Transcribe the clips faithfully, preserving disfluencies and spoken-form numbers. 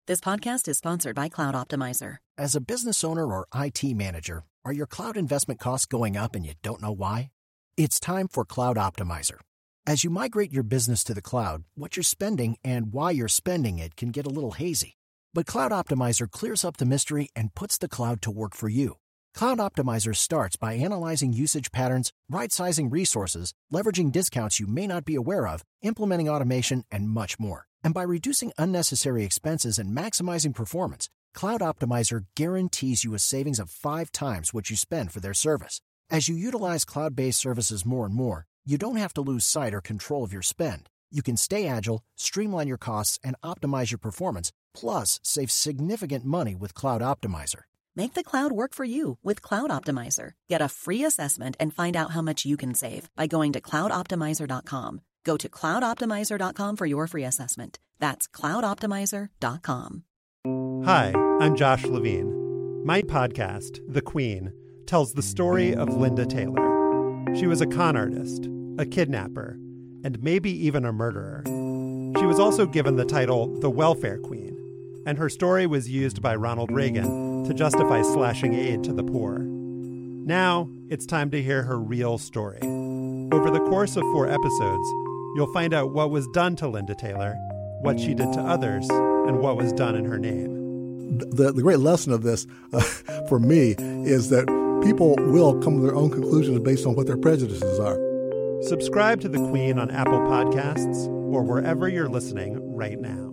This podcast is sponsored by Cloud Optimizer. As a business owner or I T manager, are your cloud investment costs going up and you don't know why? It's time for Cloud Optimizer. As you migrate your business to the cloud, what you're spending and why you're spending it can get a little hazy. But Cloud Optimizer clears up the mystery and puts the cloud to work for you. Cloud Optimizer starts by analyzing usage patterns, right-sizing resources, leveraging discounts you may not be aware of, implementing automation, and much more. And by reducing unnecessary expenses and maximizing performance, Cloud Optimizer guarantees you a savings of five times what you spend for their service. As you utilize cloud-based services more and more, you don't have to lose sight or control of your spend. You can stay agile, streamline your costs, and optimize your performance, plus save significant money with Cloud Optimizer. Make the cloud work for you with Cloud Optimizer. Get a free assessment and find out how much you can save by going to cloud optimizer dot com. Go to cloud optimizer dot com for your free assessment. That's cloud optimizer dot com. Hi, I'm Josh Levine. My podcast, The Queen, tells the story of Linda Taylor. She was a con artist, a kidnapper, and maybe even a murderer. She was also given the title the Welfare Queen, and her story was used by Ronald Reagan to justify slashing aid to the poor. Now, it's time to hear her real story. Over the course of four episodes, you'll find out what was done to Linda Taylor, what she did to others, and what was done in her name. The, the great lesson of this, uh, for me, is that people will come to their own conclusions based on what their prejudices are. Subscribe to The Queen on Apple Podcasts or wherever you're listening right now.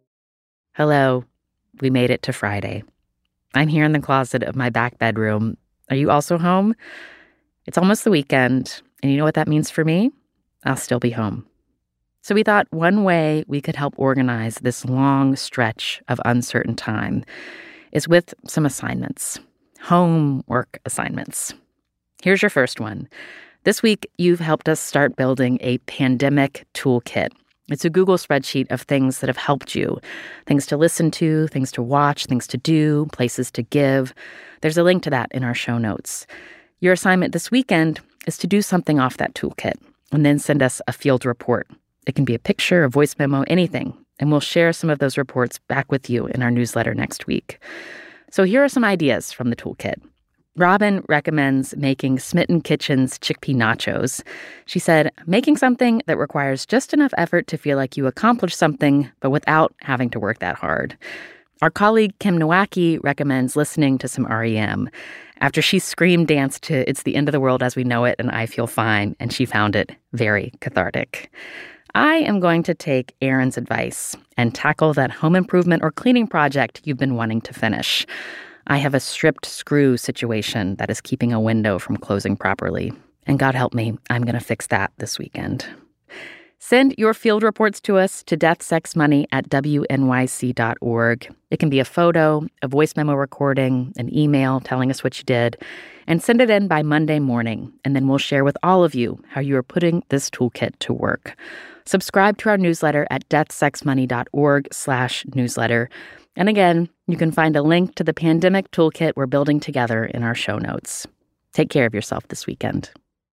Hello. We made it to Friday. I'm here in the closet of my back bedroom. Are you also home? It's almost the weekend, and you know what that means for me? I'll still be home. So we thought one way we could help organize this long stretch of uncertain time is with some assignments, homework assignments. Here's your first one. This week, you've helped us start building a pandemic toolkit. It's a Google spreadsheet of things that have helped you, things to listen to, things to watch, things to do, places to give. There's a link to that in our show notes. Your assignment this weekend is to do something off that toolkit and then send us a field report. It can be a picture, a voice memo, anything, and we'll share some of those reports back with you in our newsletter next week. So here are some ideas from the toolkit. Robin recommends making Smitten Kitchen's chickpea nachos. She said, making something that requires just enough effort to feel like you accomplished something, but without having to work that hard. Our colleague Kim Nowacki recommends listening to some R E M. After she scream danced to It's the End of the World as We Know It and I Feel Fine, and she found it very cathartic. I am going to take Erin's advice and tackle that home improvement or cleaning project you've been wanting to finish. I have a stripped screw situation that is keeping a window from closing properly. And God help me, I'm going to fix that this weekend. Send your field reports to us to death sex money at w n y c dot org. It can be a photo, a voice memo recording, an email telling us what you did, and send it in by Monday morning, and then we'll share with all of you how you are putting this toolkit to work. Subscribe to our newsletter at death sex money dot org slash newsletter. And again, you can find a link to the pandemic toolkit we're building together in our show notes. Take care of yourself this weekend.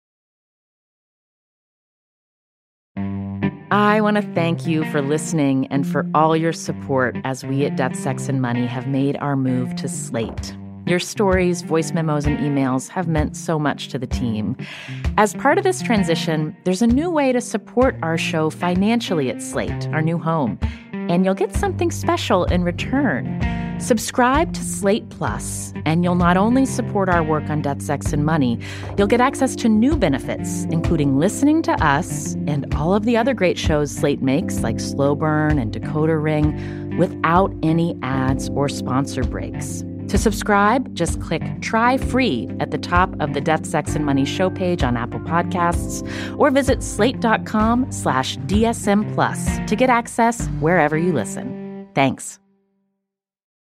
I want to thank you for listening and for all your support as we at Death, Sex, and Money have made our move to Slate. Your stories, voice memos, and emails have meant so much to the team. As part of this transition, there's a new way to support our show financially at Slate, our new home, and you'll get something special in return. Subscribe to Slate Plus, and you'll not only support our work on Death, Sex, and Money, you'll get access to new benefits, including listening to us and all of the other great shows Slate makes, like Slow Burn and Decoder Ring, without any ads or sponsor breaks. To subscribe, just click Try Free at the top of the Death, Sex, and Money show page on Apple Podcasts, or visit slate.com slash DSM Plus to get access wherever you listen. Thanks.